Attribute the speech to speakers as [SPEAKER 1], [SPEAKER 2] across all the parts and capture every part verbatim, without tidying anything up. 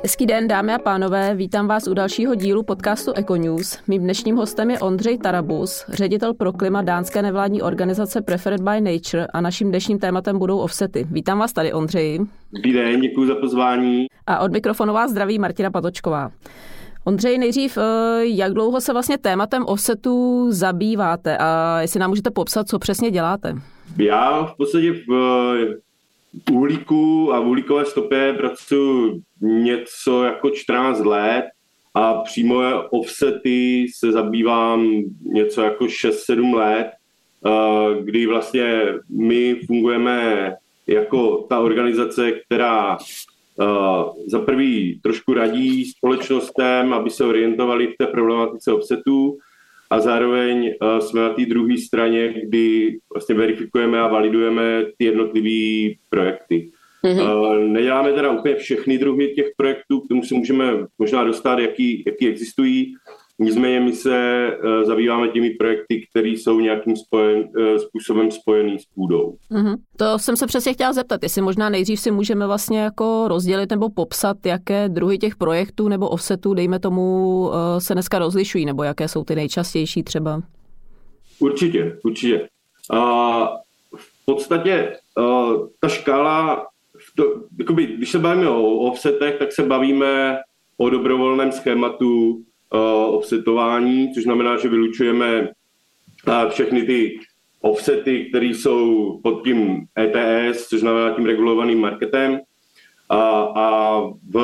[SPEAKER 1] Hezký den, dámy a pánové, vítám vás u dalšího dílu podcastu Econews. Mým dnešním hostem je Ondřej Tarabus, ředitel pro klima dánské nevládní organizace Preferred by Nature a naším dnešním tématem budou offsety. Vítám vás tady, Ondřeji.
[SPEAKER 2] Dobrý den, děkuji za pozvání.
[SPEAKER 1] A od mikrofonu vás zdraví Martina Patočková. Ondřej, nejdřív, jak dlouho se vlastně tématem offsetu zabýváte a jestli nám můžete popsat, co přesně děláte?
[SPEAKER 2] Já v podstatě v uhlíku a v uhlíkové stopě pracuji něco jako čtrnáct let a přímo offsety se zabývám něco jako šest sedm let, kdy vlastně my fungujeme jako ta organizace, která za prvý trošku radí společnostem, aby se orientovali v té problematice offsetů, a zároveň jsme na té druhé straně, kdy vlastně verifikujeme a validujeme ty jednotlivé projekty. Mm-hmm. Neděláme teda úplně všechny druhy těch projektů, k tomu se můžeme možná dostat, jaký, jaký existují. Nicméně my se zabýváme těmi projekty, které jsou nějakým spojen, způsobem spojený s půdou.
[SPEAKER 1] Mm-hmm. To jsem se přesně chtěla zeptat, jestli možná nejdřív si můžeme vlastně jako rozdělit nebo popsat, jaké druhy těch projektů nebo offsetů, dejme tomu, se dneska rozlišují, nebo jaké jsou ty nejčastější třeba?
[SPEAKER 2] Určitě, určitě. A v podstatě ta škála, to, jakoby, když se bavíme o offsetech, tak se bavíme o dobrovolném schématu offsetování, což znamená, že vylučujeme všechny ty offsety, které jsou pod tím E T S, což znamená tím regulovaným marketem. A, a v,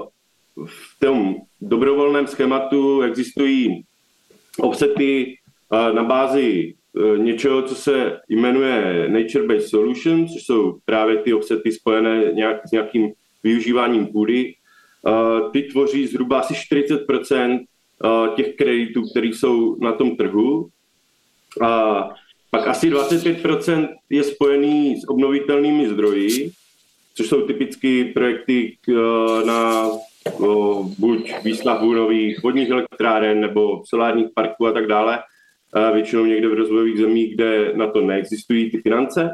[SPEAKER 2] v tom dobrovolném schématu existují offsety na bázi něčeho, co se jmenuje Nature-Based Solutions, což jsou právě ty offsety spojené nějak, s nějakým využíváním půdy. Ty tvoří zhruba asi čtyřicet procent těch kreditů, které jsou na tom trhu. A pak asi dvacet pět procent je spojený s obnovitelnými zdroji, což jsou typicky projekty na buď výstavbu nových vodních elektráren nebo solárních parků a tak dále. Většinou někde v rozvojových zemích, kde na to neexistují ty finance.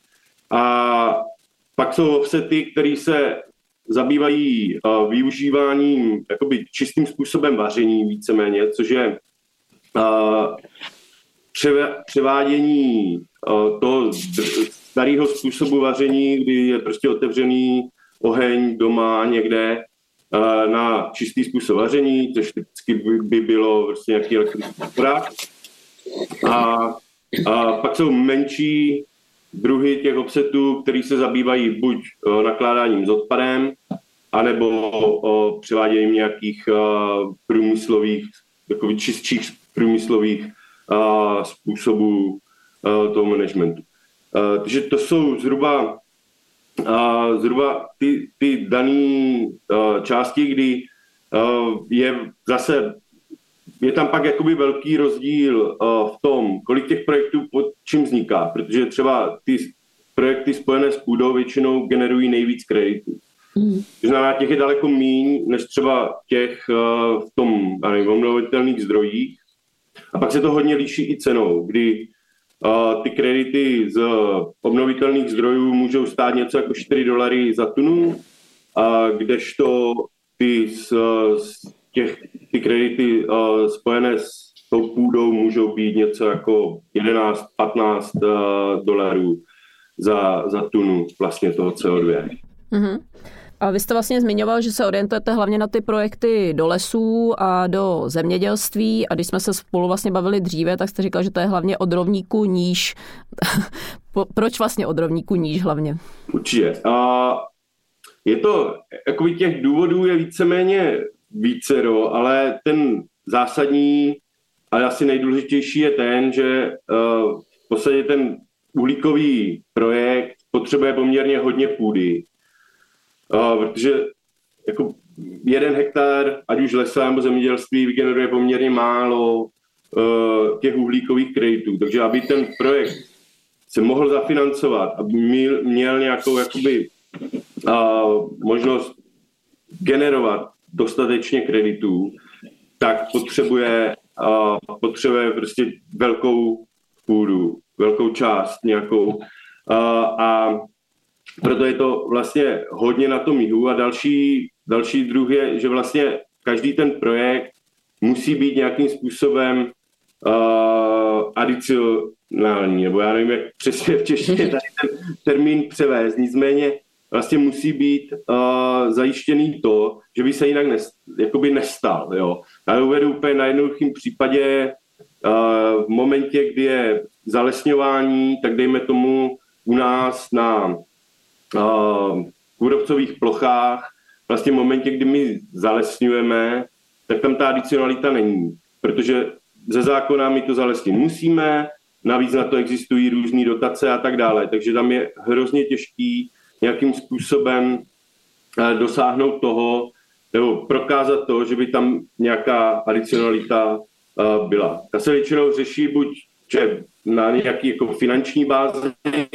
[SPEAKER 2] A pak jsou offsety, které se zabývají uh, využíváním jakoby čistým způsobem vaření víceméně, což je uh, převe, převádění uh, toho starého způsobu vaření, kdy je prostě otevřený oheň doma někde uh, na čistý způsob vaření, což typicky by, by bylo prostě nějaký elektrický prach. A, a pak jsou menší druhy těch offsetů, které se zabývají buď uh, nakládáním s odpadem, anebo o převáděním nějakých uh, průmyslových, takových čistších průmyslových uh, způsobů uh, toho managementu. Uh, takže to jsou zhruba, uh, zhruba ty, ty dané uh, části, kdy uh, je zase, je tam pak jakoby velký rozdíl uh, v tom, kolik těch projektů pod čím vzniká, protože třeba ty projekty spojené s půdou většinou generují nejvíc kreditů. Mm. To znamená, těch je daleko míň, než třeba těch uh, v tom nevím, obnovitelných zdrojích. A pak se to hodně liší i cenou, kdy uh, ty kredity z obnovitelných zdrojů můžou stát něco jako čtyři dolary za tunu, a kdežto ty, z, z těch, ty kredity uh, spojené s tou půdou můžou být něco jako jedenáct patnáct uh, dolarů za, za tunu vlastně toho C O dva.
[SPEAKER 1] Mm-hmm. A vy jste vlastně zmiňoval, že se orientujete hlavně na ty projekty do lesů a do zemědělství, a když jsme se spolu vlastně bavili dříve, tak jste říkal, že to je hlavně od rovníku níž. Proč vlastně od rovníku níž hlavně?
[SPEAKER 2] Určitě. A je to, jakoby těch důvodů je víceméně vícero, ale ten zásadní a asi nejdůležitější je ten, že uh, v podstatě ten uhlíkový projekt potřebuje poměrně hodně půdy, uh, protože jako jeden hektar, ať už lesa nebo zemědělství, vygeneruje poměrně málo uh, těch uhlíkových kreditů. Takže aby ten projekt se mohl zafinancovat, aby měl, měl nějakou jakoby, uh, možnost generovat dostatečně kreditů, tak potřebuje, uh, potřebuje prostě velkou půdu, velkou část nějakou. Uh, a proto je to vlastně hodně na tom jihu. A další další druh je, že vlastně každý ten projekt musí být nějakým způsobem uh, adicionální, nebo já nevím, jak přesně v češtině tady ten termín převést. Nicméně vlastně musí být uh, zajištěný to, že by se jinak nes, jakoby nestal. Jo. Já uvedu úplně na jednoduchém případě uh, v momentě, kdy je zalesňování, tak dejme tomu u nás na uh, kůrovcových plochách, vlastně v momentě, kdy my zalesňujeme, tak tam ta adicionalita není, protože ze zákona my to zalesnit musíme, navíc na to existují různé dotace a tak dále, takže tam je hrozně těžký nějakým způsobem dosáhnout toho, nebo prokázat to, že by tam nějaká adicionalita byla. Ta se většinou řeší buď že na nějaký jako finanční bázi,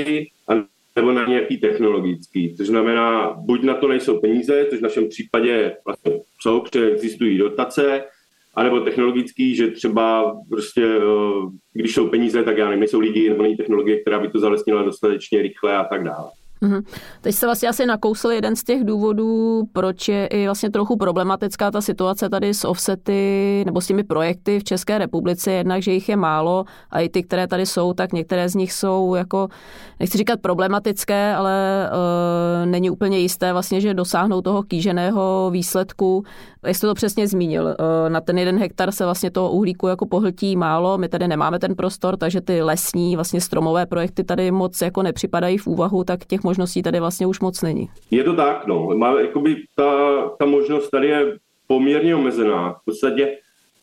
[SPEAKER 2] nebo na nějaký technologický. Což znamená, buď na to nejsou peníze, což v našem případě vlastně jsou, protože existují dotace, anebo technologický, že třeba prostě, když jsou peníze, tak já nevím, nejsou lidi, nebo není technologie, která by to zalesnila dostatečně rychle a tak dále.
[SPEAKER 1] Mm-hmm. Teď se vlastně asi nakousl jeden z těch důvodů, proč je i vlastně trochu problematická ta situace tady s offsety nebo s těmi projekty v České republice, jednak, že jich je málo a i ty, které tady jsou, tak některé z nich jsou jako, nechci říkat problematické, ale e, není úplně jisté vlastně, že dosáhnou toho kýženého výsledku. Jak jste to přesně zmínil, e, na ten jeden hektar se vlastně toho uhlíku jako pohltí málo, my tady nemáme ten prostor, takže ty lesní, vlastně stromové projekty tady moc jako nepřipadají v úvahu, tak těch možností tady vlastně už moc není.
[SPEAKER 2] Je to tak, no. Má, jakoby ta, ta možnost tady je poměrně omezená. V podstatě,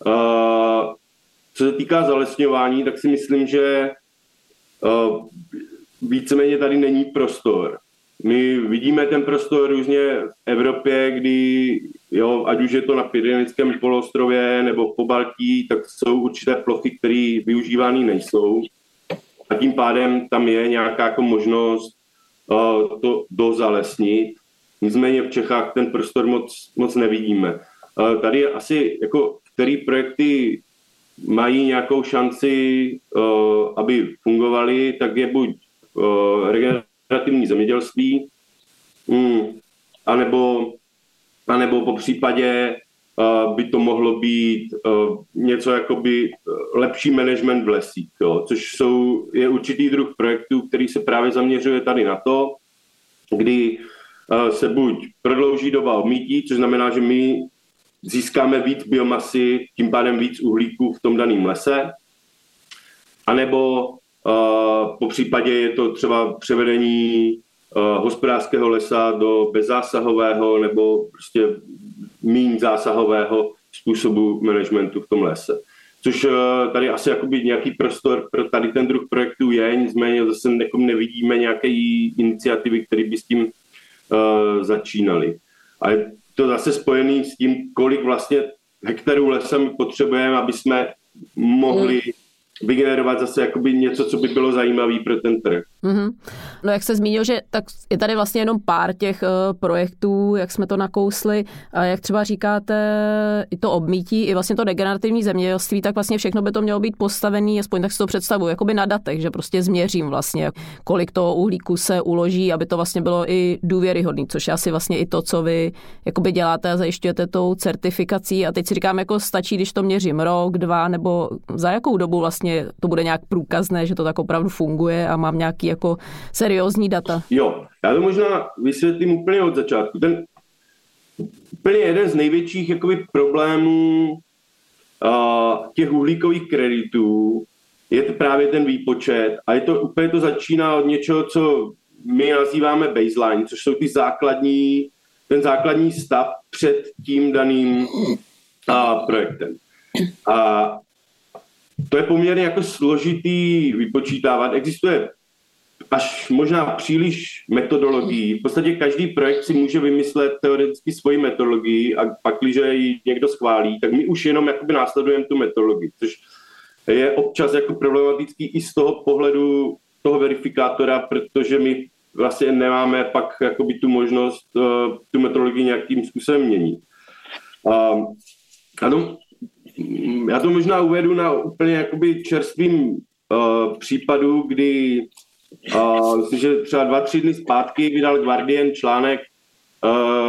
[SPEAKER 2] uh, co se týká zalesňování, tak si myslím, že uh, víceméně tady není prostor. My vidíme ten prostor různě v Evropě, kdy, jo, ať už je to na Pyrenejském poloostrově nebo v Pobaltí, tak jsou určité plochy, které využívány nejsou. A tím pádem tam je nějaká jako možnost to dozalesnit. Nicméně v Čechách ten prostor moc, moc nevidíme. Tady asi, jako, který projekty mají nějakou šanci, aby fungovaly, tak je buď regenerativní zemědělství, anebo, anebo po případě by to mohlo být něco jakoby lepší management v lesích, jo, což jsou, je určitý druh projektů, který se právě zaměřuje tady na to, kdy se buď prodlouží doba obmítí, což znamená, že my získáme víc biomasy, tím pádem víc uhlíku v tom daném lese, anebo po případě je to třeba převedení hospodářského lesa do bezzásahového nebo prostě míň zásahového způsobu managementu v tom lese. Což tady asi jakoby nějaký prostor pro tady ten druh projektů je, nicméně zase nevidíme nějaké iniciativy, které by s tím uh, začínaly. A je to zase spojený s tím, kolik vlastně hektarů lesa my potřebujeme, aby jsme mohli vygenerovat zase jakoby něco, co by bylo zajímavé pro ten trh.
[SPEAKER 1] Mm-hmm. No jak se zmínil, že tak je tady vlastně jenom pár těch uh, projektů, jak jsme to nakousli, a jak třeba říkáte, i to obmítí, i vlastně to degenerativní zemědělství, tak vlastně všechno by to mělo být postavené, aspoň tak si to představuji, jakoby na datech, že prostě změřím vlastně, kolik toho uhlíku se uloží, aby to vlastně bylo i důvěryhodný, což je asi vlastně i to, co vy jakoby děláte a zajišťujete tou certifikací. A teď si říkám, jako stačí, když to měřím rok, dva, nebo za jakou dobu vlastně to bude nějak průkazné, že to tak opravdu funguje a mám nějaký jako seriózní data?
[SPEAKER 2] Jo, já to možná vysvětlím úplně od začátku. Ten úplně jeden z největších jakoby problémů uh, těch uhlíkových kreditů je to právě ten výpočet a je to úplně to začíná od něčeho, co my nazýváme baseline, což jsou ty základní, ten základní stav před tím daným uh, projektem. A to je poměrně jako složitý vypočítávat. Existuje až možná příliš metodologií. V podstatě každý projekt si může vymyslet teoreticky svoji metodologii a pak, když ji někdo schválí, tak my už jenom jakoby následujeme tu metodologii, což je občas jako problematický i z toho pohledu toho verifikátora, protože my vlastně nemáme pak jakoby tu možnost uh, tu metodologii nějakým způsobem měnit. Uh, ano, já to možná uvedu na úplně jakoby čerstvým uh, případu, kdy uh, myslím, že třeba dva, tři dny zpátky vydal Guardian článek, uh,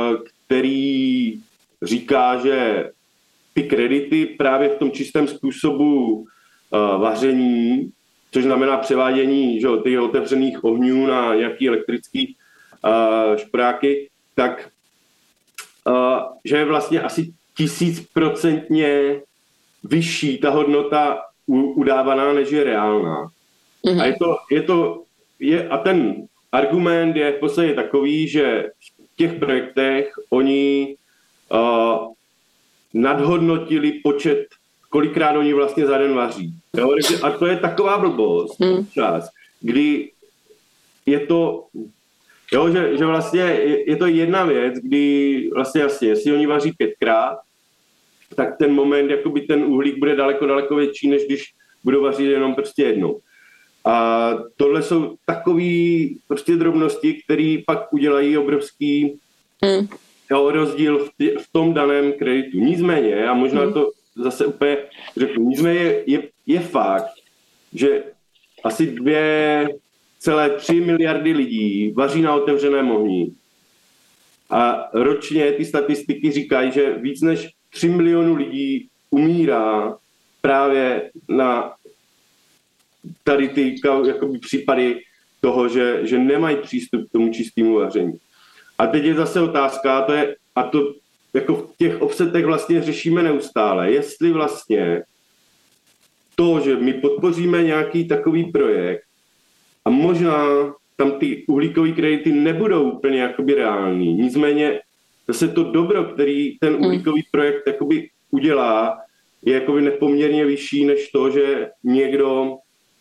[SPEAKER 2] který říká, že ty kredity právě v tom čistém způsobu uh, vaření, což znamená převádění že, těch otevřených ohňů na nějaký elektrický uh, špráky, tak uh, že je vlastně asi tisícprocentně vyšší ta hodnota u, udávaná, než je reálná. Mm-hmm. A je to, je to je, a ten argument je v podstatě takový, že v těch projektech oni uh, nadhodnotili počet, kolikrát oni vlastně za den vaří. Jo? A to je taková blbost, mm. čas, kdy je to, jo, že, že vlastně je, je to jedna věc, kdy vlastně jasně, jestli oni vaří pětkrát, tak ten moment, jakoby ten uhlík bude daleko, daleko větší, než když budou vařit jenom prostě jednou. A tohle jsou takový prostě drobnosti, které pak udělají obrovský mm. jo, rozdíl v, tě, v tom daném kreditu. Nicméně, a možná mm. to zase úplně řeknu, nicméně je, je, je fakt, že asi dvě celé tři miliardy lidí vaří na otevřeném ohni. A ročně ty statistiky říkají, že víc než tři miliony lidí umírá právě na tady ty jakoby, případy toho, že, že nemají přístup k tomu čistému vaření. A teď je zase otázka, a to, je, a to jako v těch offsetech vlastně řešíme neustále, jestli vlastně to, že my podpoříme nějaký takový projekt a možná tam ty uhlíkové kredity nebudou úplně jakoby reální, nicméně zase to dobro, který ten uhlíkový projekt jakoby udělá, je jakoby nepoměrně vyšší než to, že někdo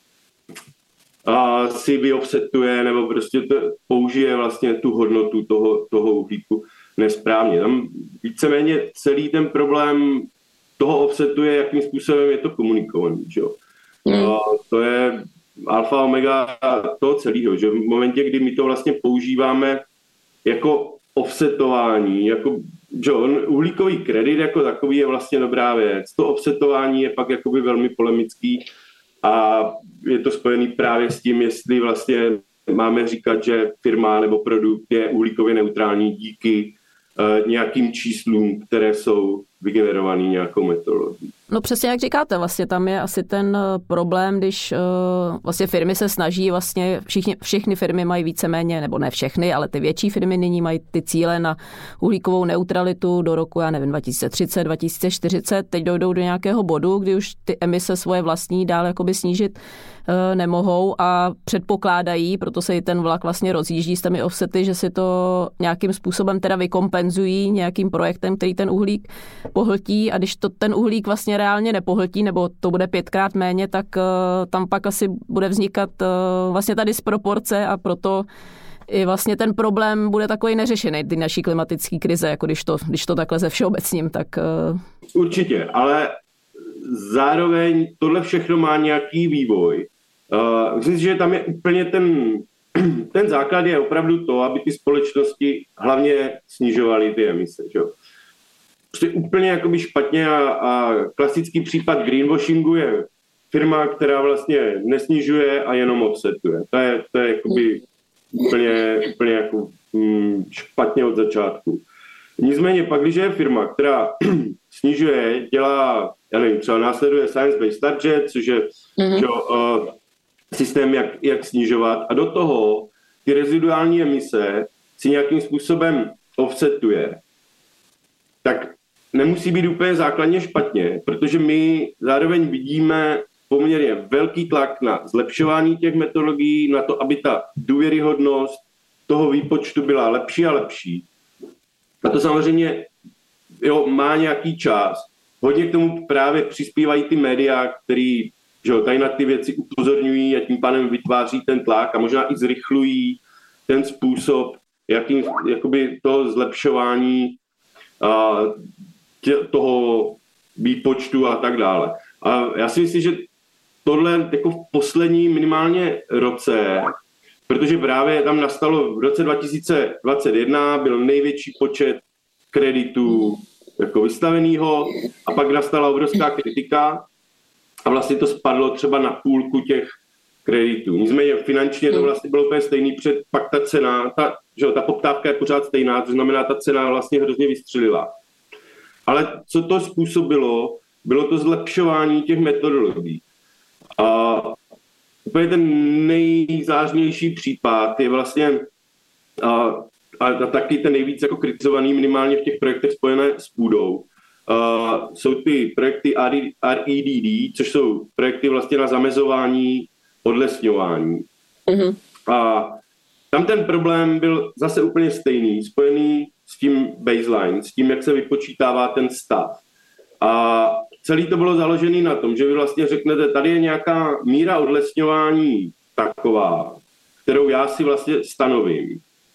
[SPEAKER 2] a si vyoffsetuje nebo prostě to použije vlastně tu hodnotu toho, toho uhlíku nesprávně. Tam víceméně celý ten problém toho offsetu je, jakým způsobem je to komunikovaný. Že? Mm. A to je alfa omega toho celého, že v momentě, kdy my to vlastně používáme jako offsetování, jako že uhlíkový kredit jako takový je vlastně dobrá věc. To offsetování je pak jakoby velmi polemický a je to spojený právě s tím, jestli vlastně máme říkat, že firma nebo produkt je uhlíkově neutrální díky uh, nějakým číslům, které jsou vygenerovaný nějakou metodologií.
[SPEAKER 1] No přesně jak říkáte, vlastně tam je asi ten problém, když uh, vlastně firmy se snaží, vlastně všichni, všechny firmy mají víceméně, nebo ne všechny, ale ty větší firmy nyní mají ty cíle na uhlíkovou neutralitu do roku, já nevím, dva tisíce třicet, dva tisíce čtyřicet, teď dojdou do nějakého bodu, kdy už ty emise svoje vlastní dál jakoby snížit uh, nemohou a předpokládají, proto se i ten vlak vlastně rozjíždí s těmi offsety, že si to nějakým způsobem teda vykompenzují nějakým projektem, který ten uhlík pohltí a když to ten uhlík vlastně reálně nepohltí, nebo to bude pětkrát méně, tak uh, tam pak asi bude vznikat uh, vlastně ta disproporce a proto i vlastně ten problém bude takový neřešený, ty naší klimatické krize, jako když to, když to takhle ze všeobecním, tak... Uh...
[SPEAKER 2] Určitě, ale zároveň tohle všechno má nějaký vývoj. Uh, myslím si, že tam je úplně ten, ten základ je opravdu to, aby ty společnosti hlavně snižovaly ty emise, že? Prostě úplně jakoby špatně a, a klasický případ greenwashingu je firma, která vlastně nesnižuje a jenom offsetuje. To je, to je jakoby úplně, úplně jako hm, špatně od začátku. Nicméně pak, když je firma, která snižuje, dělá, já nevím, třeba následuje Science-Based Target, což je mm-hmm. že, uh, systém, jak, jak snižovat a do toho ty reziduální emise si nějakým způsobem offsetuje, tak nemusí být úplně základně špatně, protože my zároveň vidíme poměrně velký tlak na zlepšování těch metodologií, na to, aby ta důvěryhodnost toho výpočtu byla lepší a lepší. A to samozřejmě jo, má nějaký čas. Hodně k tomu právě přispívají ty média, který že jo, tady na ty věci upozorňují a tím pádem vytváří ten tlak a možná i zrychlují ten způsob, jakým jakoby toho zlepšování a tě, toho výpočtu a tak dále. A já si myslím, že tohle jako v poslední minimálně roce, protože právě tam nastalo v roce dva tisíce dvacet jedna, byl největší počet kreditů jako vystavenýho a pak nastala obrovská kritika a vlastně to spadlo třeba na půlku těch kreditů. Nicméně finančně to vlastně bylo úplně stejný, před pak ta cena, ta, že jo, ta poptávka je pořád stejná, to znamená, ta cena vlastně hrozně vystřelila. Ale co to způsobilo, bylo to zlepšování těch metodologií. A úplně ten nejzářnější případ je vlastně a, a taky ten nejvíc jako kritizovaný minimálně v těch projektech spojené s půdou. A, jsou ty projekty R E D D, což jsou projekty vlastně na zamezování odlesňování. Mm-hmm. A tam ten problém byl zase úplně stejný, spojený s tím baseline, s tím, jak se vypočítává ten stav. A celý to bylo založené na tom, že vy vlastně řeknete, tady je nějaká míra odlesňování taková, kterou já si vlastně stanovím.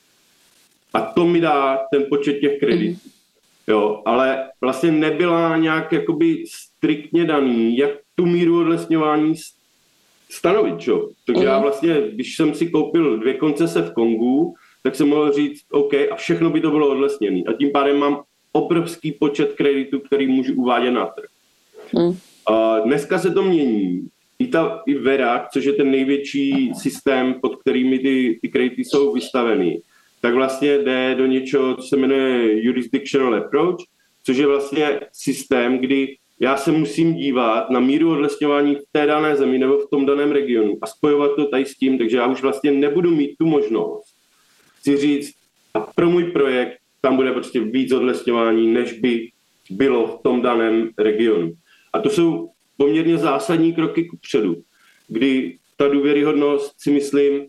[SPEAKER 2] A to mi dá ten počet těch kreditů. Jo, ale vlastně nebyla nějak jakoby striktně daný, jak tu míru odlesňování stanovit. Čo? Takže já vlastně, když jsem si koupil dvě koncese v Kongu, tak jsem mohl říct, OK, a všechno by to bylo odlesněné. A tím pádem mám obrovský počet kreditů, který můžu uvádět na trh. Hmm. A dneska se to mění. I ta i Vera, což je ten největší systém, pod kterými ty, ty kredity jsou vystaveny, tak vlastně jde do něčeho, co se jmenuje jurisdictional approach, což je vlastně systém, kdy já se musím dívat na míru odlesňování v té dané zemi nebo v tom daném regionu a spojovat to tady s tím, takže já už vlastně nebudu mít tu možnost si říct, a pro můj projekt tam bude prostě víc odlesňování, než by bylo v tom daném regionu. A to jsou poměrně zásadní kroky kupředu, kdy ta důvěryhodnost, si myslím,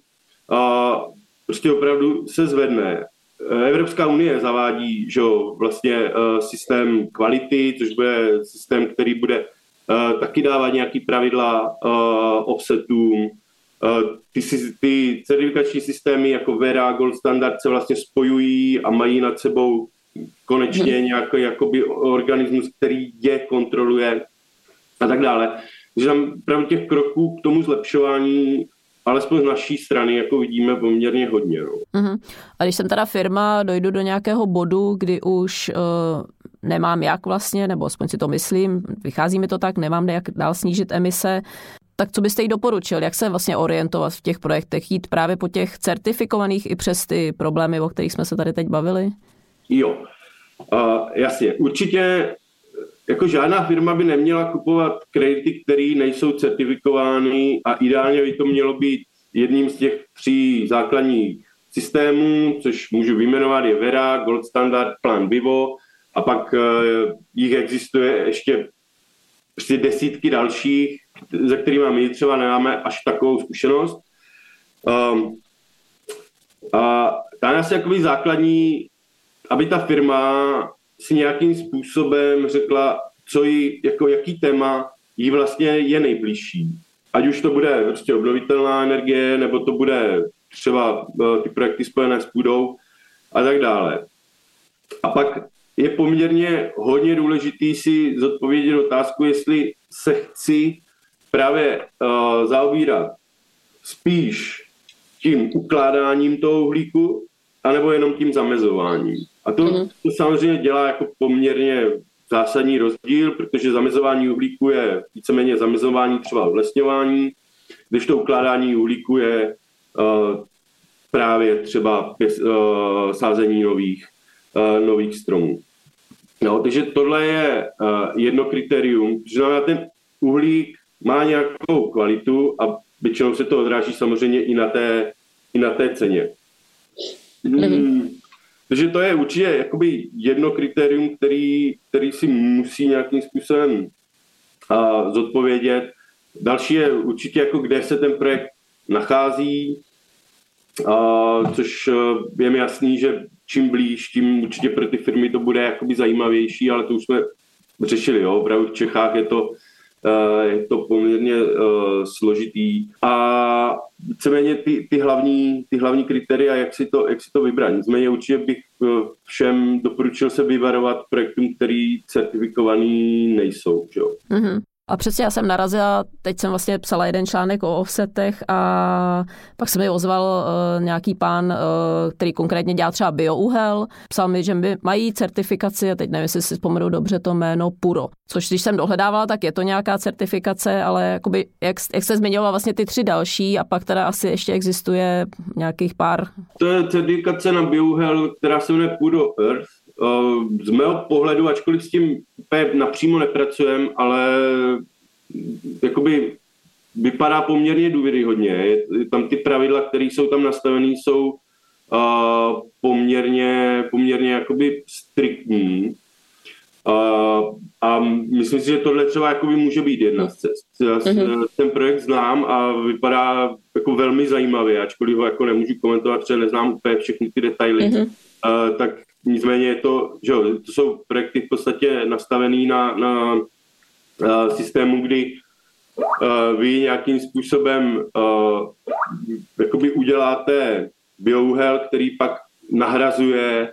[SPEAKER 2] a prostě opravdu se zvedne. Evropská unie zavádí, že vlastně uh, systém kvality, což bude systém, který bude uh, taky dávat nějaký pravidla uh, offsetům. Uh, ty, ty certifikační systémy jako Vera, Gold Standard se vlastně spojují a mají nad sebou konečně nějaký jakoby organismus, který je kontroluje a tak dále. Takže tam právě těch kroků k tomu zlepšování alespoň z naší strany jako vidíme poměrně hodně. No.
[SPEAKER 1] Uh-huh. A když jsem teda firma, dojdu do nějakého bodu, kdy už uh, nemám jak vlastně, nebo aspoň si to myslím, vychází mi to tak, nemám jak dál snížit emise, tak co byste jí doporučil? Jak se vlastně orientovat v těch projektech? Jít právě po těch certifikovaných i přes ty problémy, o kterých jsme se tady teď bavili?
[SPEAKER 2] Jo, uh, jasně. Určitě jako žádná firma by neměla kupovat kredity, které nejsou certifikovány a ideálně by to mělo být jedním z těch tří základních systémů, což můžu vyjmenovat, je Vera, Gold Standard, Plan Vivo a pak uh, jich existuje ještě prostě desítky dalších, za kterými my třeba nemáme až takovou zkušenost. Um, a tam je asi jakoby základní, aby ta firma si nějakým způsobem řekla, co jí, jako jaký téma jí vlastně je nejbližší. Ať už to bude prostě obnovitelná energie, nebo to bude třeba ty projekty spojené s půdou a tak dále. A pak je poměrně hodně důležitý si zodpovědět otázku, jestli se chci právě uh, zaobírat spíš tím ukládáním toho uhlíku, anebo jenom tím zamezováním. A to, mm. to samozřejmě dělá jako poměrně zásadní rozdíl, protože zamezování uhlíku je víceméně zamezování třeba odlesňování, když to ukládání uhlíku je uh, právě třeba pěs, uh, sázení nových, uh, nových stromů. No, takže tohle je uh, jedno kritérium, že znamená, ten uhlík má nějakou kvalitu a většinou se to odráží samozřejmě i na té, i na té ceně. Hmm. Takže to je určitě jakoby jedno kritérium, který, který si musí nějakým způsobem uh, zodpovědět. Další je určitě, jako kde se ten projekt nachází, uh, což uh, je mi jasný, že čím blíž, tím určitě pro ty firmy to bude jakoby zajímavější, ale to už jsme řešili, jo. Opravdu v Čechách je to, uh, je to poměrně uh, složitý. A víceméně ty, ty, hlavní, ty hlavní kritéria, jak si to, jak si to vybrat. Nicméně určitě bych uh, všem doporučil se vyvarovat projektům, který certifikovaný nejsou. Jo.
[SPEAKER 1] Mm-hmm. A přesně já jsem narazila, teď jsem vlastně psala jeden článek o offsetech a pak se mi ozval uh, nějaký pán, uh, který konkrétně dělá třeba biouhel. Psal mi, že my mají certifikaci, a teď nevím, jestli si vzpomenu dobře to jméno Puro. Což když jsem dohledávala, tak je to nějaká certifikace, ale jakoby, jak, jak se zmiňovala vlastně ty tři další a pak teda asi ještě existuje nějakých pár.
[SPEAKER 2] To je certifikace na biouhel, která se jmenuje Puro Earth. Z mého pohledu, ačkoliv s tím napřímo nepracujeme, ale jakoby vypadá poměrně důvěryhodně. Tam ty pravidla, které jsou tam nastavené, jsou uh, poměrně, poměrně jakoby striktní. Uh, a myslím si, že tohle třeba jakoby může být jedna z cest. Já mm-hmm. ten projekt znám a vypadá jako velmi zajímavě, ačkoliv ho jako nemůžu komentovat, protože neznám úplně všechny ty detaily. Mm-hmm. Uh, tak nicméně je to, že jo, to jsou projekty v podstatě nastavený na, na uh, systému, kdy uh, vy nějakým způsobem uh, jakoby uděláte biouhel, který pak nahrazuje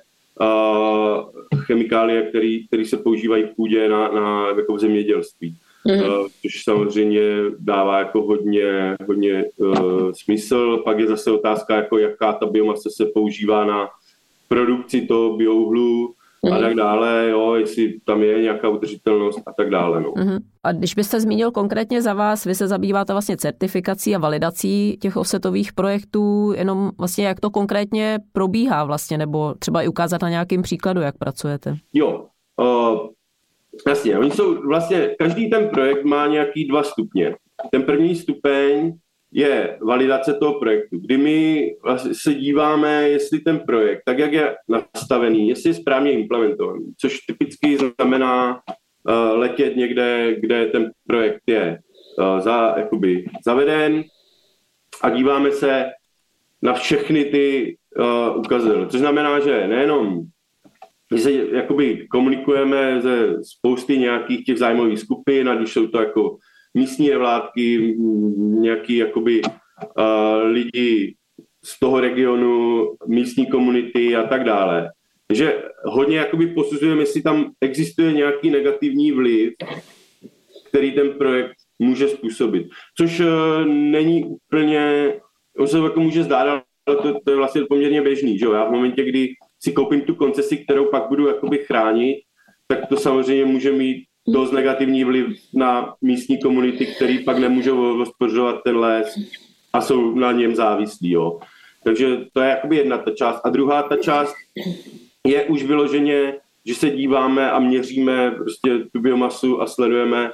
[SPEAKER 2] uh, chemikálie, který, který se používají v půdě na, na jako v zemědělství. Mm-hmm. Uh, což samozřejmě dává jako hodně, hodně uh, smysl. Pak je zase otázka, jako jaká ta biomasa se používá na produkci toho biouhlu mm. a tak dále, jo, jestli tam je nějaká udržitelnost a tak dále. No.
[SPEAKER 1] Mm. A když byste zmínil konkrétně za vás, vy se zabýváte vlastně certifikací a validací těch offsetových projektů, jenom vlastně jak to konkrétně probíhá vlastně, nebo třeba i ukázat na nějakým příkladu, jak pracujete?
[SPEAKER 2] Jo, uh, jasně, oni jsou vlastně, každý ten projekt má nějaký dva stupně. Ten první stupeň je validace toho projektu, kdy my se díváme, jestli ten projekt, tak jak je nastavený, jestli je správně implementovaný, což typicky znamená uh, letět někde, kde ten projekt je uh, za, jakoby zaveden a díváme se na všechny ty uh, ukazatele. Což znamená, že nejenom že se jakoby komunikujeme ze spousty nějakých těch zájmových skupin, ať už jsou to jako místní nevládky, nějaký jakoby uh, lidi z toho regionu, místní komunity a tak dále. Takže hodně jakoby posuzujeme, jestli tam existuje nějaký negativní vliv, který ten projekt může způsobit. Což uh, není úplně, on se jako může zdát, ale to, to je vlastně poměrně běžný. Že jo? Já v momentě, kdy si koupím tu koncesi, kterou pak budu jakoby chránit, tak to samozřejmě může mít dost negativní vliv na místní komunity, který pak nemůžou hospodařovat ten les a jsou na něm závislí. Jo. Takže to je jakoby jedna ta část. A druhá ta část je už vyloženě, že se díváme a měříme prostě tu biomasu a sledujeme,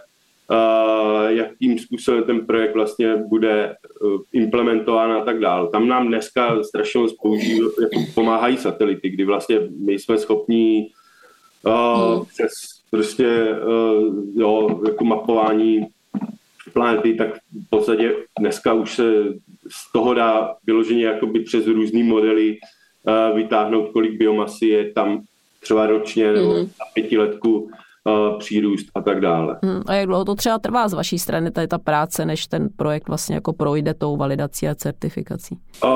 [SPEAKER 2] uh, jakým způsobem ten projekt vlastně bude uh, implementován a tak dále. Tam nám dneska strašně použí, jako pomáhají satelity, kdy vlastně my jsme schopní uh, přes prostě uh, jo, jako mapování planety, tak v podstatě dneska už se z toho dá vyloženě jakoby přes různý modely uh, vytáhnout, kolik biomasy je tam třeba ročně nebo mm. na pětiletku uh, přírůst a tak dále.
[SPEAKER 1] Mm. A jak dlouho to třeba trvá z vaší strany tady ta práce, než ten projekt vlastně jako projde tou validací a certifikací?
[SPEAKER 2] Uh,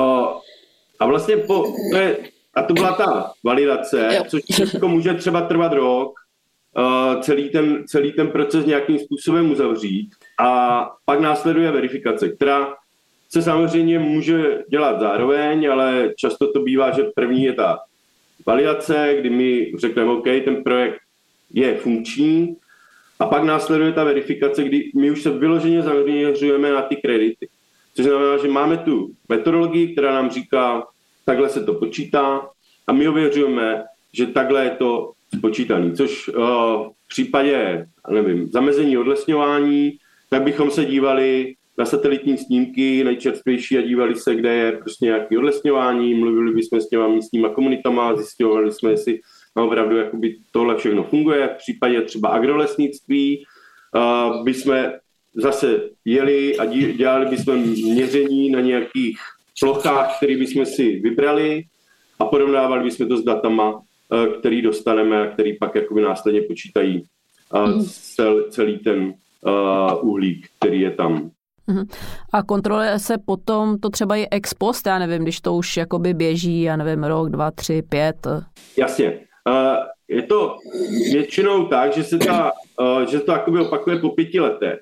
[SPEAKER 2] a vlastně po, to je, a to byla ta validace, jo. Což jako může třeba trvat rok, Uh, celý, ten, celý ten proces nějakým způsobem uzavřít a pak následuje verifikace, která se samozřejmě může dělat zároveň, ale často to bývá, že první je ta validace, kdy my řekneme, OK, ten projekt je funkční a pak následuje ta verifikace, kdy my už se vyloženě zaměřujeme na ty kredity. Což znamená, že máme tu metodologii, která nám říká, takhle se to počítá a my ověřujeme, že takhle je to spočítaný, což uh, v případě, nevím, zamezení odlesňování, tak bychom se dívali na satelitní snímky nejčerstvější a dívali se, kde je prostě nějaké odlesňování, mluvili bychom s těma místníma komunitama, zjistovali jsme, jestli opravdu jakoby tohle všechno funguje. V případě třeba agrolesnictví uh, bychom zase jeli a dělali bychom měření na nějakých plochách, které bychom si vybrali a porovnávali bychom to s datama, který dostaneme a který pak jakoby následně počítají uh, cel, celý ten uh, uhlík, který je tam.
[SPEAKER 1] A kontroluje se potom to třeba i ex post, já nevím, když to už jakoby běží, já nevím, rok, dva, tři, pět.
[SPEAKER 2] Jasně. Uh, je to většinou tak, že se, ta, že to jakoby opakuje po pěti letech.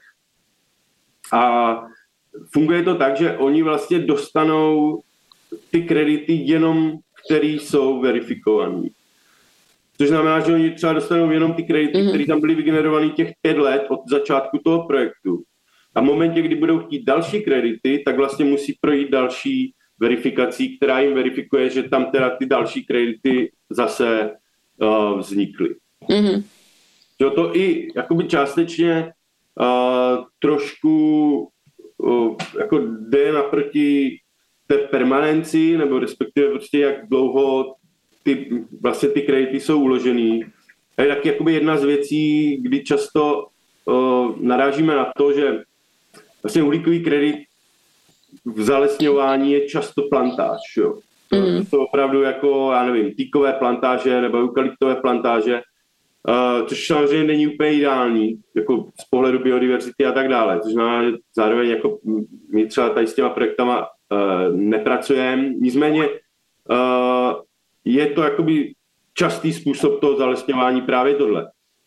[SPEAKER 2] A funguje to tak, že oni vlastně dostanou ty kredity jenom, který jsou verifikovaný. Což znamená, že oni třeba dostanou jenom ty kredity, mm-hmm. které tam byly vygenerované těch pět let od začátku toho projektu. A v momentě, kdy budou chtít další kredity, tak vlastně musí projít další verifikací, která jim verifikuje, že tam teda ty další kredity zase uh, vznikly. Mm-hmm. Že to i jakoby částečně uh, trošku uh, jako jde naproti té permanenci, nebo respektive prostě jak dlouho ty, vlastně ty kredity jsou uložený. A je taky jakoby jedna z věcí, kdy často uh, narážíme na to, že vlastně uhlíkový kredit v zalesňování je často plantáž. Jo. Mm. To jsou opravdu jako, já nevím, týkové plantáže nebo eukalyptové plantáže, uh, což samozřejmě není úplně ideální jako z pohledu biodiverzity a tak dále. Což znamená, že zároveň jako my třeba tady s těma projektama uh, nepracujeme. Nicméně uh, je to jakoby častý způsob toho zalesňování právě tohle.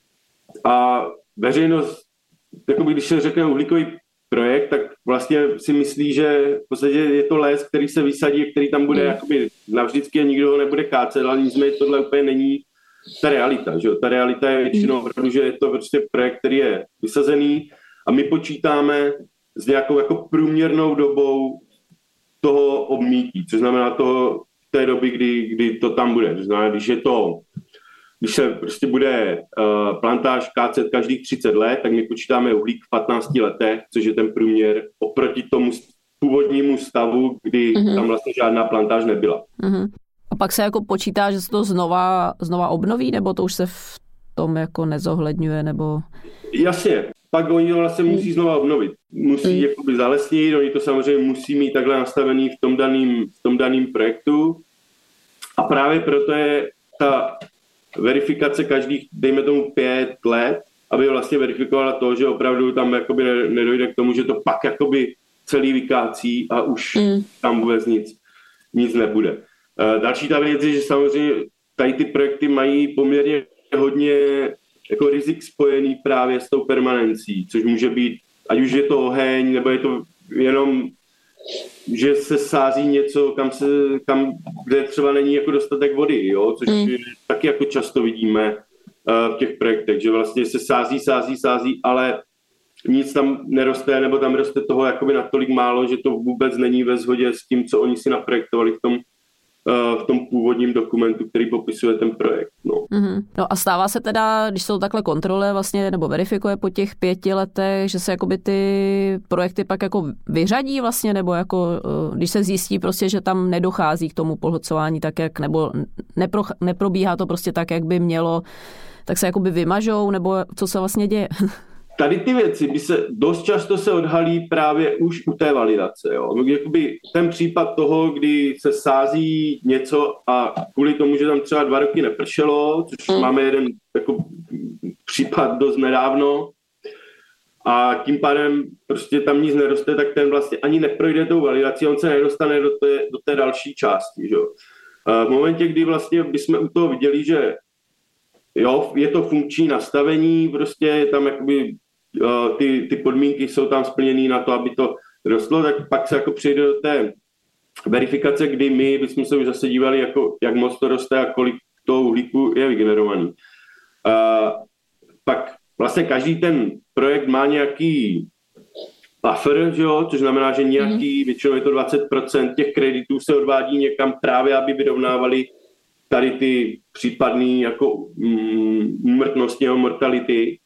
[SPEAKER 2] A veřejnost, jakoby když se řekne uhlíkový projekt, tak vlastně si myslí, že v podstatě je to les, který se vysadí, který tam bude mm. jakoby navždycky a nikdo ho nebude kácet, ale nicméně tohle úplně není ta realita. Že? Ta realita je většinou, mm. že je to prostě projekt, který je vysazený a my počítáme s nějakou jako průměrnou dobou toho obmítí, což znamená toho té doby, kdy, kdy to tam bude. To znamená, když je to Když se prostě bude uh, plantáž kácet každých třicet let, tak my počítáme uhlík v patnácti letech, což je ten průměr oproti tomu původnímu stavu, kdy mm-hmm. tam vlastně žádná plantáž nebyla.
[SPEAKER 1] Mm-hmm. A pak se jako počítá, že se to znova, znova obnoví, nebo to už se v tom jako nezohledňuje, nebo...
[SPEAKER 2] Jasně, pak oni to vlastně musí znova obnovit. Musí mm. jakoby zalesnit, oni to samozřejmě musí mít takhle nastavený v tom daným, v tom daným projektu. A právě proto je ta verifikace každých, dejme tomu pět let, aby vlastně verifikovala to, že opravdu tam jakoby nedojde k tomu, že to pak jakoby celý vykácí a už mm. tam vůbec nic, nic nebude. Další ta věc je, že samozřejmě tady ty projekty mají poměrně hodně jako rizik spojený právě s tou permanencí, což může být, ať už je to oheň, nebo je to jenom, že se sází něco, kam se, kam, kde třeba není jako dostatek vody, jo? Což mm. taky jako často vidíme uh, v těch projektech, že vlastně se sází, sází, sází, ale nic tam neroste, nebo tam roste toho jakoby natolik málo, že to vůbec není ve shodě s tím, co oni si naprojektovali v tom, v tom původním dokumentu, který popisuje ten projekt. No.
[SPEAKER 1] Mm-hmm. No a stává se teda, když se to takhle kontroluje vlastně, nebo verifikuje po těch pěti letech, že se jakoby ty projekty pak jako vyřadí vlastně, nebo jako, když se zjistí prostě, že tam nedochází k tomu pohlcování tak, jak, nebo nepro, neprobíhá to prostě tak, jak by mělo, tak se jakoby vymažou, nebo co se vlastně děje?
[SPEAKER 2] Tady ty věci by se dost často se odhalí právě už u té validace. Jo. Jakoby ten případ toho, kdy se sází něco a kvůli tomu, že tam třeba dva roky nepršelo, což mm. máme jeden jako případ dost nedávno, a tím pádem prostě tam nic neroste, tak ten vlastně ani neprojde tou validací, on se nedostane do té, do té další části. Že? V momentě, kdy vlastně bychom u toho viděli, že jo, je to funkční nastavení, prostě tam jakoby ty, ty podmínky jsou tam splněné na to, aby to rostlo, tak pak se jako přijde do té verifikace, kdy my bychom se už zase dívali, jako, jak moc to roste a kolik toho uhlíku je vygenerovaný. A pak vlastně každý ten projekt má nějaký buffer, že jo? Což znamená, že nějaký, mm. většinou je to dvacet procent těch kreditů se odvádí někam právě, aby vyrovnávali tady ty případné jako mm, úmrtnosti nebo mortality.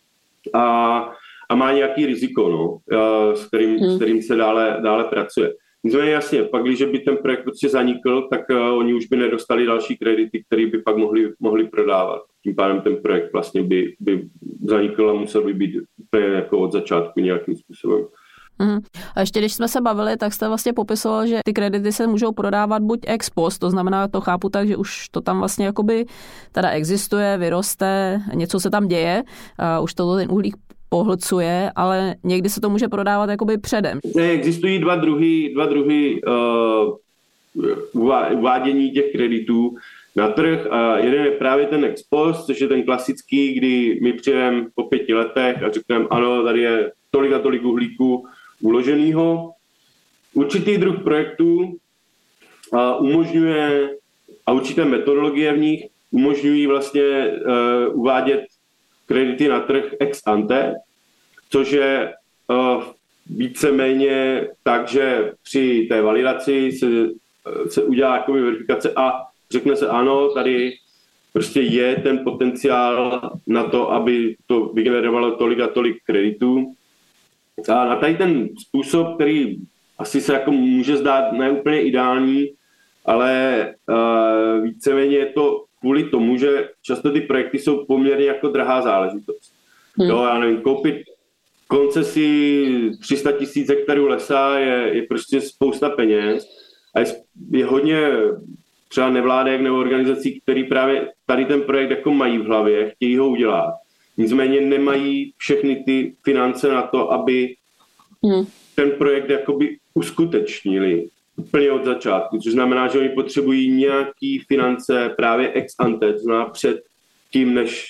[SPEAKER 2] A, a má nějaký riziko, no, s, kterým, hmm. s kterým se dále, dále pracuje. Nicméně jasně, pak když by ten projekt prostě zanikl, tak uh, oni už by nedostali další kredity, které by pak mohli, mohli prodávat. Tím pádem ten projekt vlastně by, by zanikl a musel by být úplně jako od začátku nějakým způsobem.
[SPEAKER 1] Mm. A ještě když jsme se bavili, tak jste vlastně popisoval, že ty kredity se můžou prodávat buď ex post, to znamená, to chápu tak, že už to tam vlastně jakoby teda existuje, vyroste, něco se tam děje, a už to ten uhlík pohlcuje, ale někdy se to může prodávat jakoby předem.
[SPEAKER 2] Existují dva druhy, dva druhy uh, uvádění těch kreditů. na trh a jeden je právě ten ex post, což je ten klasický, kdy my přijdeme po pěti letech a řekneme, ano, tady je tolik a tolik uhlíku uloženýho. Určitý druh projektů a umožňuje, a určité metodologie v nich umožňují vlastně uh, uvádět kredity na trh ex ante, což je uh, víceméně tak, že při té validaci se, se udělá jakoby verifikace a řekne se ano, tady prostě je ten potenciál na to, aby to vygenerovalo tolik a tolik kreditů. A na tady ten způsob, který asi se jako může zdát neúplně ideální, ale uh, víceméně je to kvůli tomu, že často ty projekty jsou poměrně jako drahá záležitost. Hmm. Jo, já nevím, koupit koncesi tři sta tisíc hektarů lesa je, je prostě spousta peněz a je, je hodně třeba nevládek nebo organizací, který právě tady ten projekt jako mají v hlavě, chtějí ho udělat. Nicméně nemají všechny ty finance na to, aby hmm. ten projekt jakoby uskutečnili úplně od začátku, což znamená, že oni potřebují nějaký finance právě ex ante, to znamená před tím, než...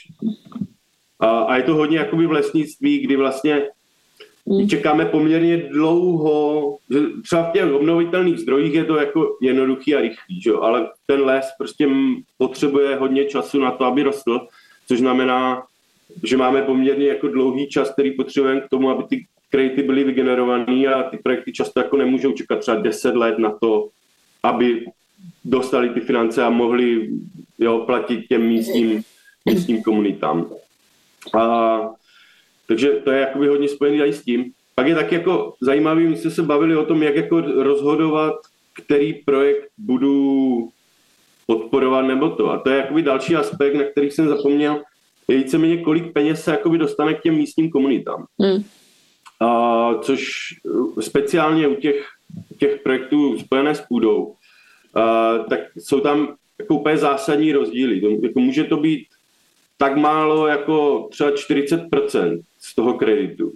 [SPEAKER 2] A, a je to hodně jakoby v lesnictví, kdy vlastně čekáme poměrně dlouho, že třeba v těch obnovitelných zdrojích je to jako jednoduchý a rychlý, že jo? Ale ten les prostě potřebuje hodně času na to, aby rostl, což znamená, že máme poměrně jako dlouhý čas, který potřebujeme k tomu, aby ty kredity byly vygenerovaný a ty projekty často jako nemůžou čekat třeba deset let na to, aby dostali ty finance a mohli jo, platit těm místním, místním komunitám. A, takže to je jakoby hodně spojený tady s tím. Pak je tak jako zajímavý, my jsme se bavili o tom, jak jako rozhodovat, který projekt budu podporovat nebo to. A to je jakoby další aspekt, na který jsem zapomněl, je víceméně kolik peněz se jakoby dostane k těm místním komunitám. Hmm. A, což speciálně u těch, těch projektů spojené s půdou, a, tak jsou tam jako úplně zásadní rozdíly. To, jako může to být tak málo jako třeba čtyřicet procent z toho kreditu,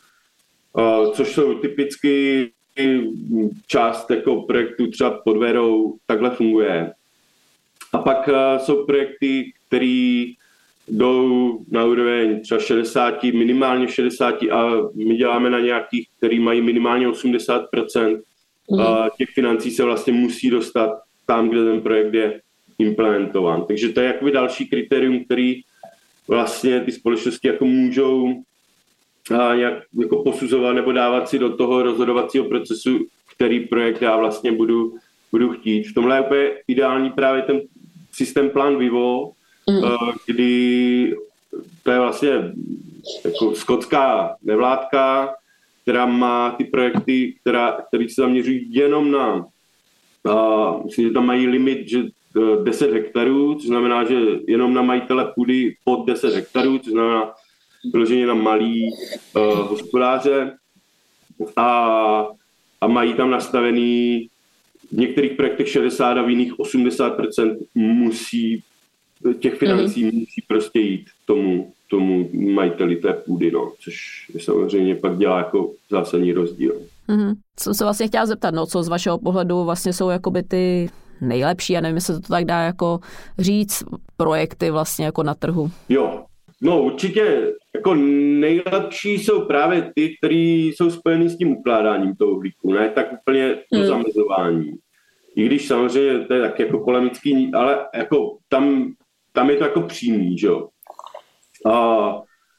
[SPEAKER 2] a, což jsou typicky část jako projektu třeba pod Verou, takhle funguje. A pak a, jsou projekty, které jdou na úroveň třeba šedesát, minimálně šedesát a my děláme na nějakých, který mají minimálně osmdesát procent mm. těch financí se vlastně musí dostat tam, kde ten projekt je implementován. Takže to je jakoby další kritérium, který vlastně ty společnosti jako můžou nějak jako posuzovat nebo dávat si do toho rozhodovacího procesu, který projekt já vlastně budu, budu chtít. V tomhle je úplně ideální právě ten systém Plán Vivo, Mm. kdy to je vlastně jako skotská nevládka, která má ty projekty, která, které se zaměřují jenom na, uh, myslím, že tam mají limit, že uh, deset hektarů, což znamená, že jenom na majitele půdy pod deset hektarů, což znamená vyloženě na malý uh, hospodáře a, a mají tam nastavený v některých projektech šedesát a v jiných osmdesát procent musí těch financí mm. musí prostě jít tomu, tomu majiteli té půdy, no, což samozřejmě pak dělá jako zásadní rozdíl.
[SPEAKER 1] Mm. Jsem se vlastně chtěla zeptat, no, co z vašeho pohledu vlastně jsou jakoby ty nejlepší, já nevím, jestli to tak dá jako říct, projekty vlastně jako na trhu.
[SPEAKER 2] Jo, no určitě jako nejlepší jsou právě ty, které jsou spojený s tím ukládáním toho uhlíku, ne tak úplně to mm. zamezování. I když samozřejmě to je tak jako polemický, ale jako tam Tam je to jako přímý, že jo. A,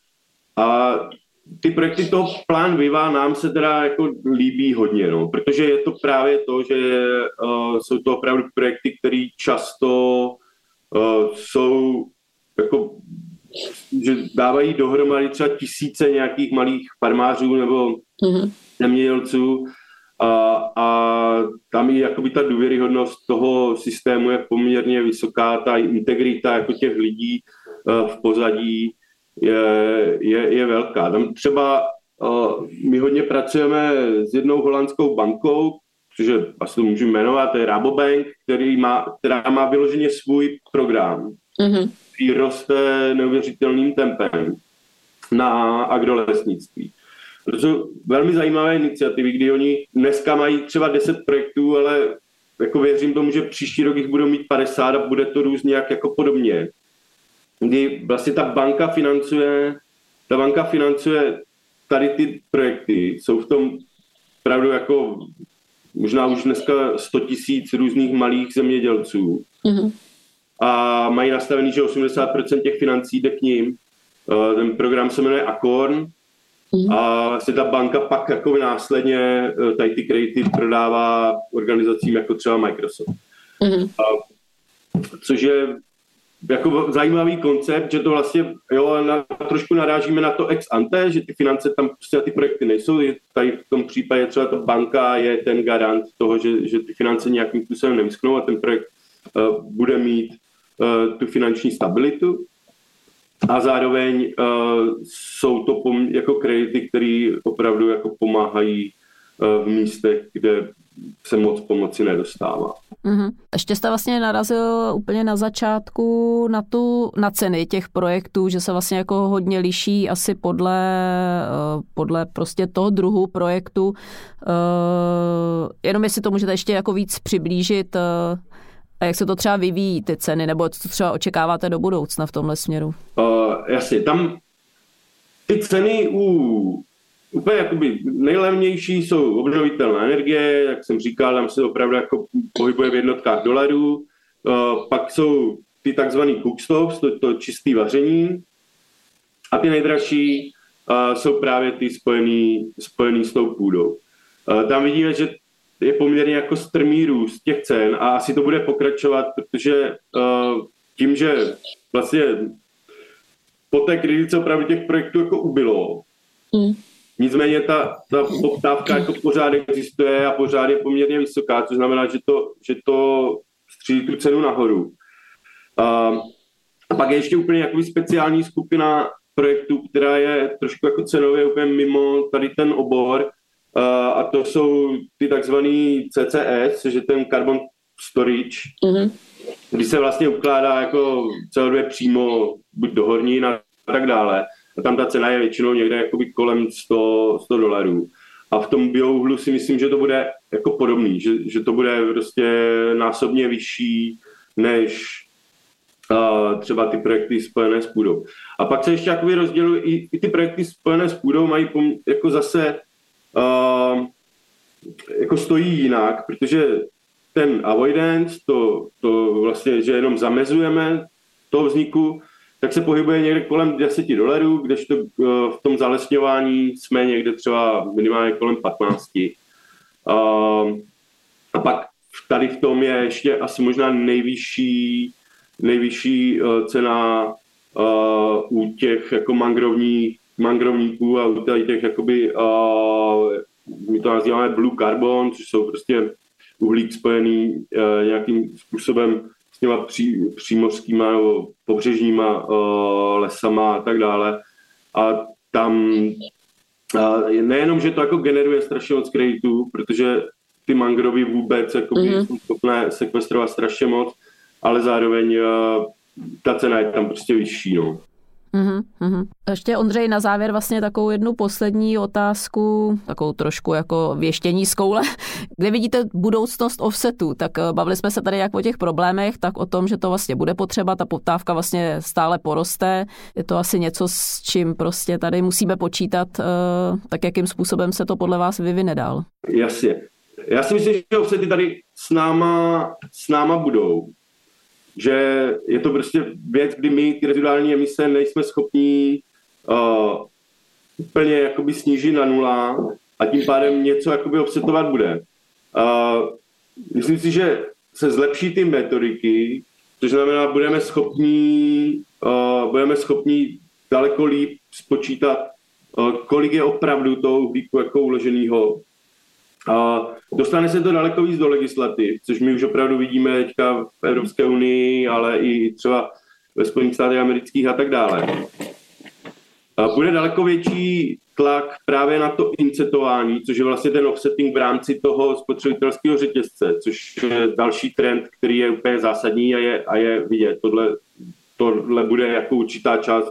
[SPEAKER 2] a ty projekty toho Plán Viva nám se teda jako líbí hodně, no, protože je to právě to, že uh, jsou to opravdu projekty, které často uh, jsou jako, že dávají dohromady třeba tisíce nějakých malých farmářů nebo mm-hmm. zemědělců a, a tam je jakoby ta důvěryhodnost toho systému je poměrně vysoká, ta integrita jako těch lidí uh, v pozadí je, je, je velká. Tam třeba uh, my hodně pracujeme s jednou holandskou bankou, což je, asi to můžu jmenovat, to je Rabobank, který má, která má vyloženě svůj program, mm-hmm. který roste neuvěřitelným tempem na agrolesnictví. To jsou velmi zajímavé iniciativy, kdy oni dneska mají třeba deset projektů, ale jako věřím tomu, že příští rok jich budou mít padesát a bude to růst nějak jako podobně. Kdy vlastně ta banka financuje, ta banka financuje tady ty projekty, jsou v tom opravdu jako možná už dneska sto tisíc různých malých zemědělců. Mm-hmm. A mají nastavený, že osmdesát procent těch financí jde k ním. Ten program se jmenuje Akorn mm-hmm. a vlastně ta banka pak jako následně tady ty kredity prodává organizacím jako třeba Microsoft. Mm-hmm. A, což je jako zajímavý koncept, že to vlastně, jo, na, trošku narážíme na to ex ante, že ty finance tam prostě na ty projekty nejsou. Tady v tom případě třeba ta banka je ten garant toho, že, že ty finance nějakým způsobem nevysknou a ten projekt uh, bude mít uh, tu finanční stabilitu. A zároveň uh, jsou to pom- jako kredity, které opravdu jako pomáhají uh, v místech, kde se moc pomoci nedostává.
[SPEAKER 1] Mm-hmm. Ještě jste vlastně narazil úplně na začátku na tu na ceny těch projektů, že se vlastně jako hodně liší asi podle, podle prostě toho druhu projektu. Jenom jestli to můžete ještě jako víc přiblížit a jak se to třeba vyvíjí ty ceny, nebo co třeba očekáváte do budoucna v tomhle směru? Uh,
[SPEAKER 2] jasně, tam ty ceny u úplně jakoby nejlevnější jsou obnovitelné energie, jak jsem říkal, tam se opravdu jako pohybuje v jednotkách dolarů. Uh, pak jsou ty takzvaný cookstoves, to, to čistý vaření. A ty nejdražší uh, jsou právě ty spojený, spojený s tou půdou. Uh, tam vidíme, že je poměrně jako strmý růst těch cen a asi to bude pokračovat, protože uh, tím, že vlastně po té kritice opravdu těch projektů jako ubylo, mm. Nicméně ta, ta poptávka jako pořád existuje a pořád je poměrně vysoká, což znamená, že to, že to střílí tu cenu nahoru. A, a pak je ještě úplně jakoby speciální skupina projektů, která je trošku jako cenově úplně mimo tady ten obor, a, a to jsou ty takzvaný C C S, což je ten carbon storage, mm-hmm. kdy se vlastně ukládá jako C O dva přímo buď do hornin a tak dále. A tam ta cena je většinou někde jakoby kolem sto dolarů. A v tom bioúhlu si myslím, že to bude jako podobný, že, že to bude prostě násobně vyšší než uh, třeba ty projekty spojené s půdou. A pak se ještě jakoby rozdělují, i, i ty projekty spojené s půdou mají pom, jako zase uh, jako stojí jinak, protože ten avoidance, to, to vlastně, že jenom zamezujeme toho vzniku, tak se pohybuje někde kolem deset dolarů, kdežto v tom zalesňování jsme někde třeba minimálně kolem patnáct. A pak tady v tom je ještě asi možná nejvyšší, nejvyšší cena u těch jako mangrovní, mangrovníků a u těch jakoby, my to nazýváme blue carbon, což jsou prostě uhlík spojený nějakým způsobem s těma pří, přímořskýma nebo pobřežníma uh, lesama a tak dále. A tam uh, nejenom, že to jako generuje strašně moc kreditů, protože ty mangrovy vůbec jakoby, mm-hmm. jsou schopné sekvestrovat strašně moc, ale zároveň uh, ta cena je tam prostě vyšší. No.
[SPEAKER 1] Uhum, uhum. Ještě Ondřej, na závěr vlastně takovou jednu poslední otázku, takovou trošku jako věštění z koule. Kde vidíte budoucnost offsetu? Tak bavili jsme se tady jak o těch problémech, tak o tom, že to vlastně bude potřeba, ta poptávka vlastně stále poroste. Je to asi něco, s čím prostě tady musíme počítat, tak jakým způsobem se to podle vás vyvine dál?
[SPEAKER 2] Jasně. Já si myslím, že offsety tady s náma, s náma budou. Že je to prostě věc, kdy my ty reziduální emise nejsme schopni uh, úplně jakoby snížit na nula a tím pádem něco jakoby offsetovat bude. Uh, myslím si, že se zlepší ty metodiky, což znamená, budeme schopni, uh, budeme schopni daleko líp spočítat, uh, kolik je opravdu toho uhlíku jako uloženého. A dostane se to daleko víc do legislativ, což my už opravdu vidíme teďka v Evropské unii, ale i třeba ve Spojených státech amerických a tak dále. A bude daleko větší tlak právě na to incetování, což je vlastně ten offsetting v rámci toho spotřebitelského řetězce, což je další trend, který je úplně zásadní a je, a je vidět. Tohle, tohle bude jako určitá část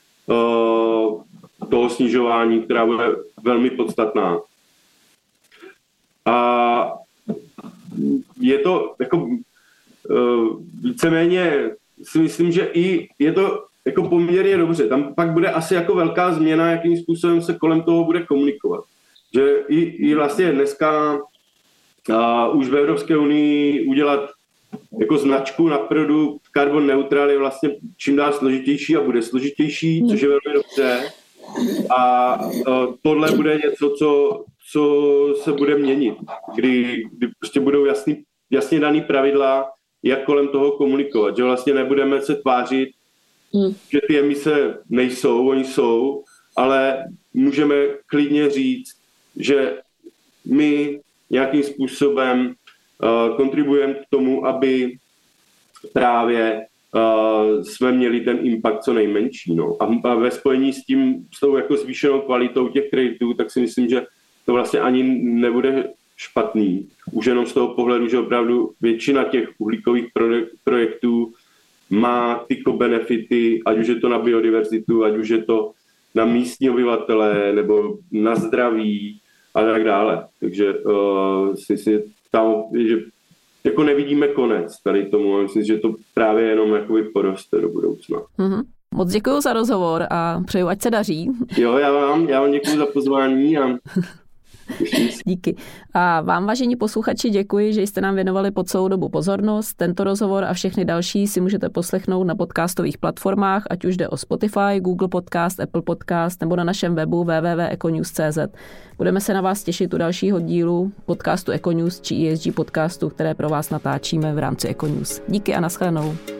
[SPEAKER 2] uh, toho snižování, která bude velmi podstatná. A je to jako víceméně si myslím, že i je to jako poměrně dobře. Tam pak bude asi jako velká změna, jakým způsobem se kolem toho bude komunikovat. Že i, i vlastně dneska uh, už v Evropské unii udělat jako značku na produkt carbon neutral je vlastně čím dál složitější a bude složitější, což je velmi dobře. A uh, tohle bude něco, co, co se bude měnit, kdy, kdy prostě budou jasný, jasně daný pravidla, jak kolem toho komunikovat, že vlastně nebudeme se tvářit, hmm. že ty emise nejsou, oni jsou, ale můžeme klidně říct, že my nějakým způsobem uh, kontribuujeme k tomu, aby právě uh, jsme měli ten impact co nejmenší. No. A, a ve spojení s tím, s tou jako zvýšenou kvalitou těch kreditů, tak si myslím, že to vlastně ani nebude špatný. Už jenom z toho pohledu, že opravdu většina těch uhlíkových projektů má ty co-benefity, ať už je to na biodiverzitu, ať už je to na místní obyvatele, nebo na zdraví a tak dále. Takže uh, si myslím, tam, že jako nevidíme konec tady tomu. Myslím, že to právě jenom jakoby poroste do budoucna.
[SPEAKER 1] Mm-hmm. Moc děkuji za rozhovor a přeju, ať se daří.
[SPEAKER 2] Jo, já vám, já vám děkuji za pozvání a
[SPEAKER 1] díky. A vám, vážení posluchači, děkuji, že jste nám věnovali po celou dobu pozornost. Tento rozhovor a všechny další si můžete poslechnout na podcastových platformách, ať už jde o Spotify, Google Podcast, Apple Podcast nebo na našem webu w w w tečka econews tečka c z. Budeme se na vás těšit u dalšího dílu podcastu Econews či E S G podcastu, které pro vás natáčíme v rámci Econews. Díky a nashledanou.